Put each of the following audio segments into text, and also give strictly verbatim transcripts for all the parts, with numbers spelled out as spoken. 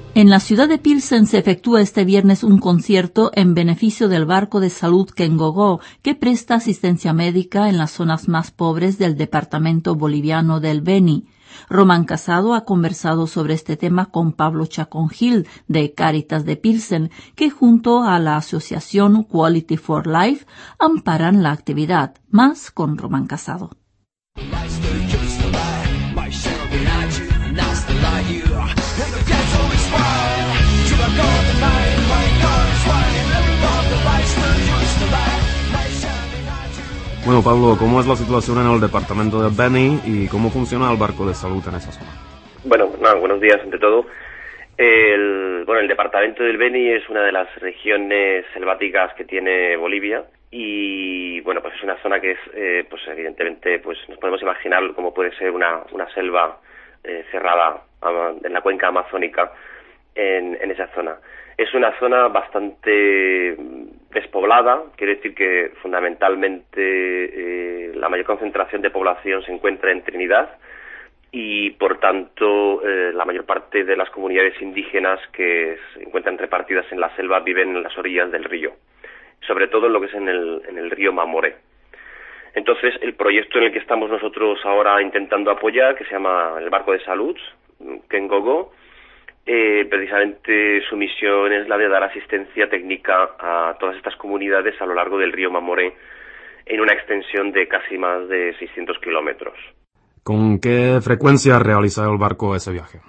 En la ciudad de Pilsen se efectúa este viernes un concierto en beneficio del Barco de Salud Kengogo, que presta asistencia médica en las zonas más pobres del departamento boliviano del Beni. Román Casado ha conversado sobre este tema con Pablo Chacón Gil, de Cáritas de Pilsen, que junto a la asociación Quality for Life amparan la actividad. Más con Román Casado. Bueno, Pablo, ¿cómo es la situación en el departamento de Beni y cómo funciona el barco de salud en esa zona? Bueno, nada, buenos días ante todo. El, bueno, el departamento del Beni es una de las regiones selváticas que tiene Bolivia y, bueno, pues es una zona que es, eh, pues evidentemente, pues nos podemos imaginar cómo puede ser una, una selva eh, cerrada en la cuenca amazónica en, en esa zona. Es una zona bastante despoblada, quiere decir que fundamentalmente eh, la mayor concentración de población se encuentra en Trinidad y por tanto eh, la mayor parte de las comunidades indígenas que se encuentran repartidas en la selva viven en las orillas del río, sobre todo en lo que es en el, en el río Mamoré. Entonces el proyecto en el que estamos nosotros ahora intentando apoyar, que se llama el Barco de Salud Kengogo, Eh, precisamente su misión es la de dar asistencia técnica a todas estas comunidades a lo largo del río Mamoré en una extensión de casi más de seiscientos kilómetros. ¿Con qué frecuencia realiza el barco ese viaje?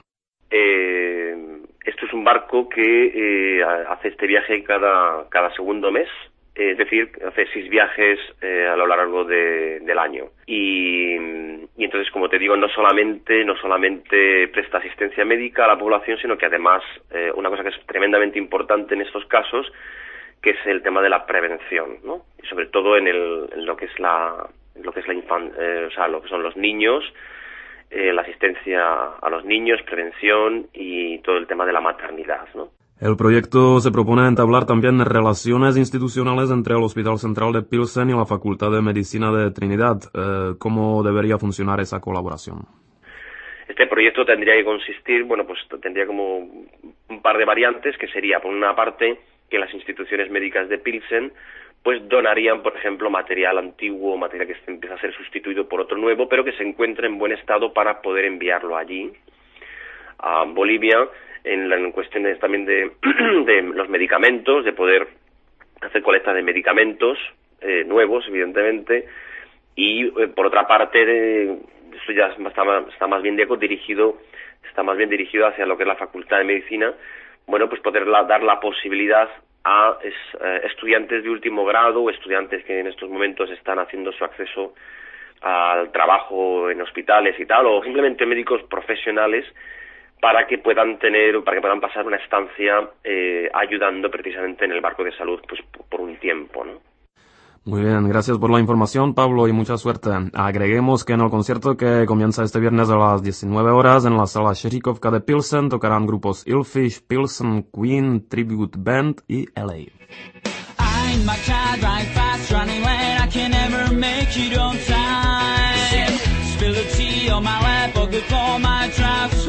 Eh, esto es un barco que eh, hace este viaje cada, cada segundo mes, eh, es decir, hace seis viajes eh, a lo largo de, del año. Y, y entonces, como te digo, no solamente, no solamente presta asistencia médica a la población, sino que además, eh, una cosa que es tremendamente importante en estos casos, que es el tema de la prevención, ¿no? Y sobre todo en, el, en lo que es la, en lo que es la infan, eh, o sea, lo que son los niños, eh, la asistencia a los niños, prevención y todo el tema de la maternidad, ¿no? El proyecto se propone entablar también relaciones institucionales entre el Hospital Central de Pilsen y la Facultad de Medicina de Trinidad. Eh, ¿Cómo debería funcionar esa colaboración? Este proyecto tendría que consistir, bueno, pues tendría como un par de variantes, que sería, por una parte, que las instituciones médicas de Pilsen pues donarían, por ejemplo, material antiguo, material que empieza a ser sustituido por otro nuevo, pero que se encuentre en buen estado para poder enviarlo allí, a Bolivia, en, la, en cuestiones también de, de los medicamentos, de poder hacer colecta de medicamentos eh, nuevos, evidentemente, y eh, por otra parte, de, esto ya está más, está más bien dirigido, está más bien dirigido hacia lo que es la Facultad de Medicina, bueno, pues poder la, dar la posibilidad a es, eh, estudiantes de último grado o estudiantes que en estos momentos están haciendo su acceso al trabajo en hospitales y tal, o simplemente médicos profesionales, para que puedan tener, para que puedan pasar una estancia eh, ayudando precisamente en el barco de salud pues por un tiempo, ¿no? Muy bien, gracias por la información, Pablo, y mucha suerte. Agreguemos que en el concierto que comienza este viernes a las diecinueve horas en la sala Šeříkovka de Pilsen tocarán grupos Illfish, Pilsen, Queen, Tribute Band y L A. I'm my child, right fast, running late, I can never make it on time. Spill the tea on my lap, or good for my trust.